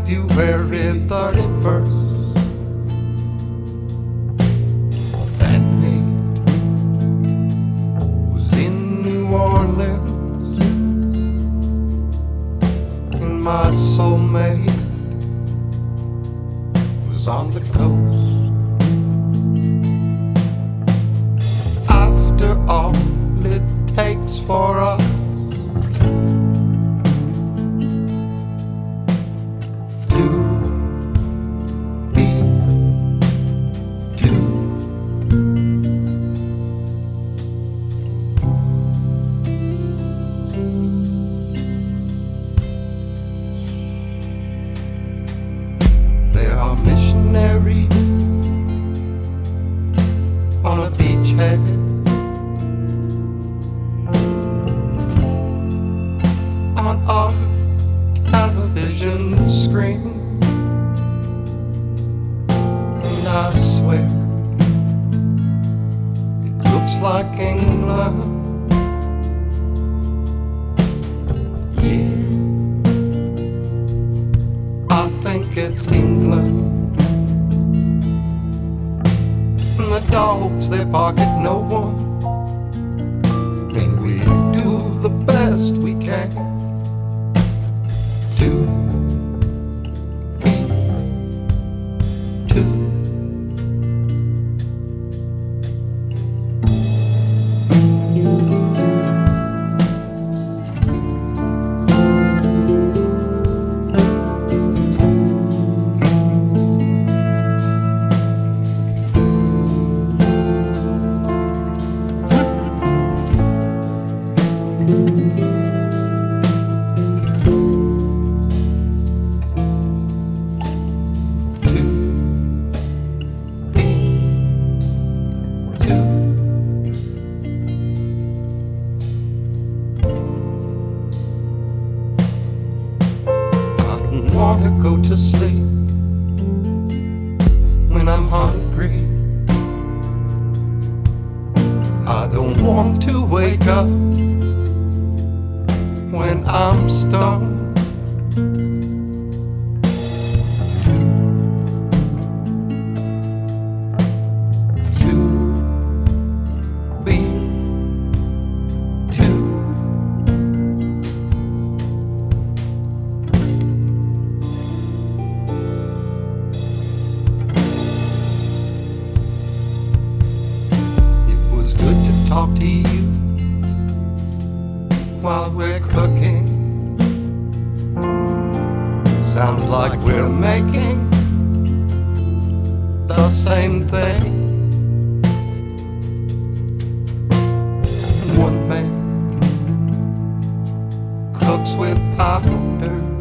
February 31st. That night was in New Orleans, and my soulmate was on the coast. After all it takes for us to be two. There are missionaries on a beachhead, on our television screen, and I swear it looks like England. Yeah, I think it's England. And the dogs, they bark at no one, and we do the best we can to be two. Want to go to sleep when I'm hungry. I don't want to wake up when I'm stoned. To be two. Talk to you while we're cooking. Sounds like we're making the same thing. One man cooks with powder,